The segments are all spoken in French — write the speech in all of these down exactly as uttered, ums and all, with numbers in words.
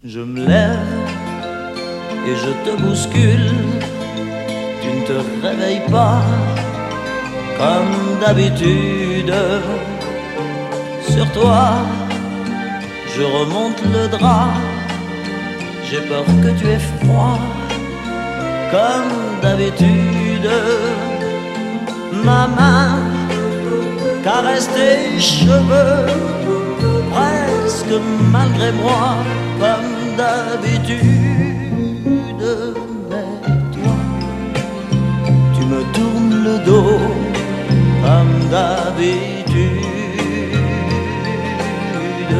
Je me lève et je te bouscule. Tu ne te réveilles pas comme d'habitude. Sur toi, je remonte le drap. J'ai peur que tu aies froid comme d'habitude. Ma main caresse tes cheveux, presque malgré moi, comme d'habitude. Mais toi, tu me tournes le dos, comme d'habitude.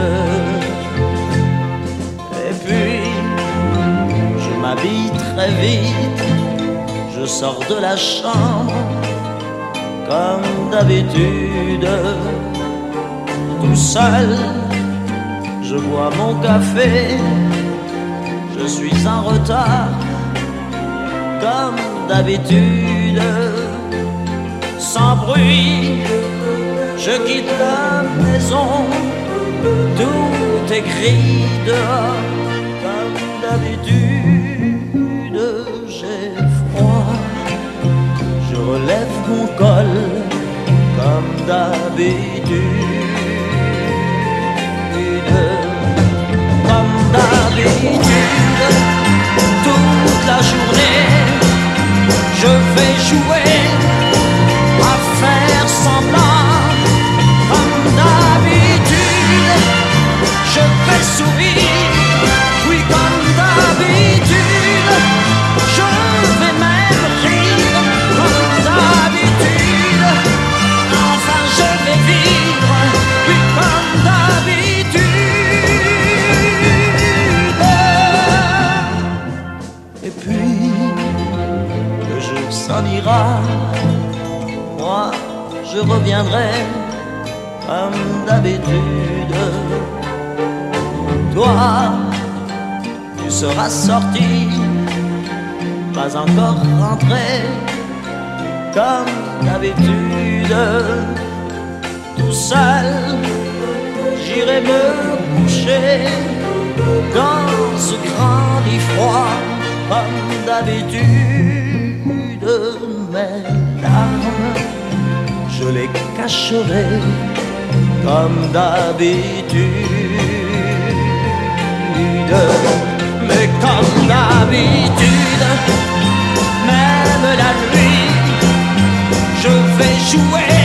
Et puis, je m'habille très vite, je sors de la chambre, comme d'habitude. Tout seul, je bois mon café, je suis en retard, comme d'habitude. Sans bruit, je quitte la maison, tout est gris dehors, comme d'habitude. J'ai froid, je relève mon col, comme d'habitude. Comme d'habitude, toute la journée, je vais jouer à faire semblant. Comme d'habitude, je vais sourire. Oui, comme d'habitude, je vais même rire. Comme d'habitude, enfin je vais vivre. Oui, comme d'habitude. Et puis, le jour s'en ira, moi je reviendrai comme d'habitude. Toi, tu seras sorti, pas encore rentré, comme d'habitude. Tout seul, j'irai me coucher dans ce grand lit froid, comme d'habitude. Mes larmes, je les cacherai, comme d'habitude. Mais comme d'habitude, même la nuit, je vais jouer